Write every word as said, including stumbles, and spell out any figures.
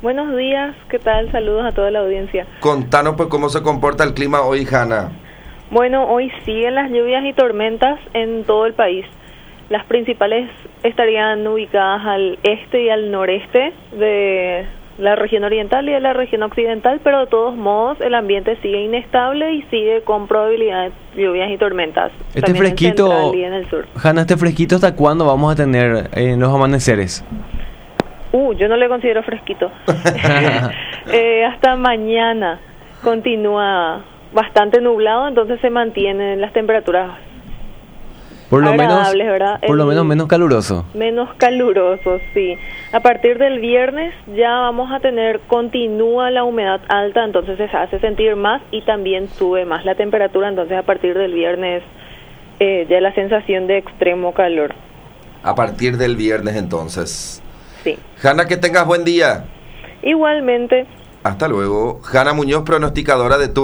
Buenos días, ¿qué tal? Saludos a toda la audiencia. Contanos pues cómo se comporta el clima hoy, Hanna. Bueno, hoy siguen las lluvias y tormentas en todo el país. Las principales estarían ubicadas al este y al noreste de la región oriental y de la región occidental, pero de todos modos el ambiente sigue inestable y sigue con probabilidad de lluvias y tormentas. Este También fresquito, en central y en el sur. Hanna, este fresquito, ¿hasta cuándo vamos a tener en los amaneceres? Uh, yo no le considero fresquito. eh, hasta mañana continúa bastante nublado, entonces se mantienen las temperaturas Por lo menos, agradables, ¿verdad? por lo El- menos menos caluroso. Menos caluroso, sí. A partir del viernes ya vamos a tener, continúa la humedad alta, entonces se hace sentir más y también sube más la temperatura, entonces a partir del viernes eh, ya la sensación de extremo calor. A partir del viernes entonces. Sí. Hanna, que tengas buen día. Igualmente. Hasta luego. Hanna Muñoz, pronosticadora de tu